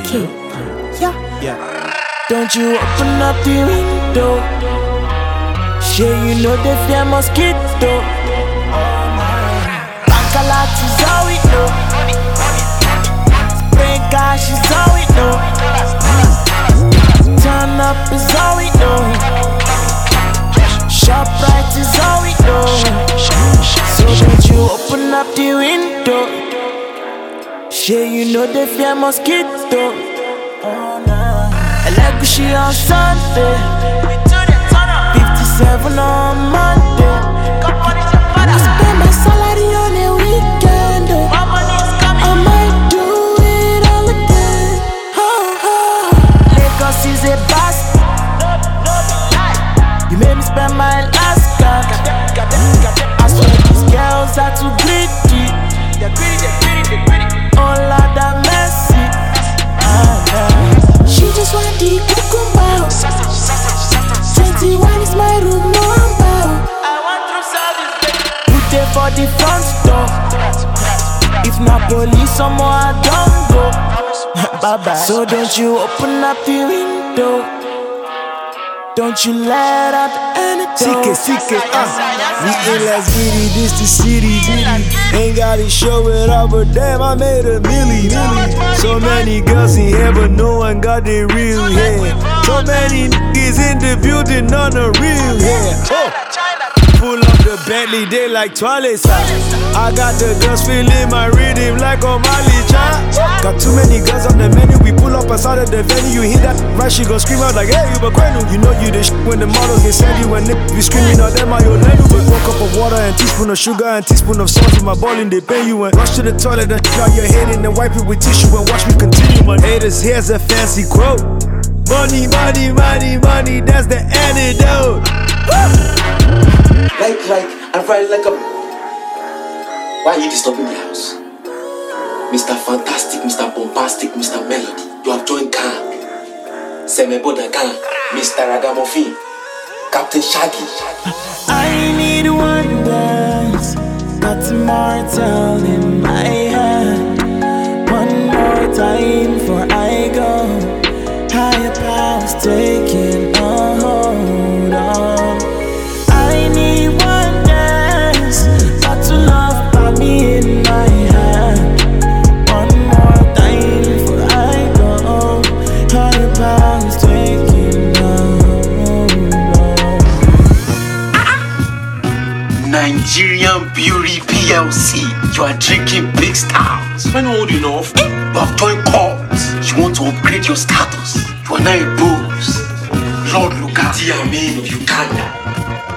Kid. Yeah. Don't you open up the window? Sure you know they fear mosquito. Bankalat is all we know. Spring cash is all we know. Turn up is all we know. Shop right is all we know. So don't you open up the window? Sure you know they fear mosquito. Elegushi on Sunday, 57 on Monday. I spend my salary on a weekend. I might do it all again. Lagos is a bastard. You made me spend my last card. I swear these girls are too greedy. Oh Lord have mercy. She just want the cucumber. 21 is my room number. I want through service, baby. Put it for the front door. If not police, someone I don't go. Bye bye. So don't you open up the window. Don't you let out the antidote. We in Las Vegas, this the city. Ain't got to show it off, but damn, I made a milli. So many girls in here, but no one got the real hair. So many niggas in the building on the real hair. Pull up the Bentley, they like toilet size. I got the girls feeling my rhythm like on Miley Chan. Got too many girls on the menu. We pull up outside of the venue. You hear that right, she gon' scream out like, hey, you Bakwenu. You know you the shit when the models get send you. When niggas be screaming out them, I your lenu. But 1 cup of water and teaspoon of sugar and teaspoon of salt in my ball and they pay you. And rush to the toilet and out your head and then wipe it with tissue and watch me continue. My haters, here's a fancy quote. Money, money, money, money, that's the antidote. Like, I ride like a. Why are you disturbing the house? Mr. Fantastic, Mr. Bombastic, Mr. Melody, you have joined gang. Semeboda gang, Mr. Ragamuffin, Captain Shaggy. I need one dance, got immortal in my hand. One more time before I go. Higher powers taking a hold on. I need one dance, got to love by me in my hand. One more time before I go. Higher powers taking a hold on. Nigerian Beauty PLC, you are drinking big styles. When old enough, you have joined cults. You want to upgrade your status. You are now a boss. Lord Luka Diamine of Uganda.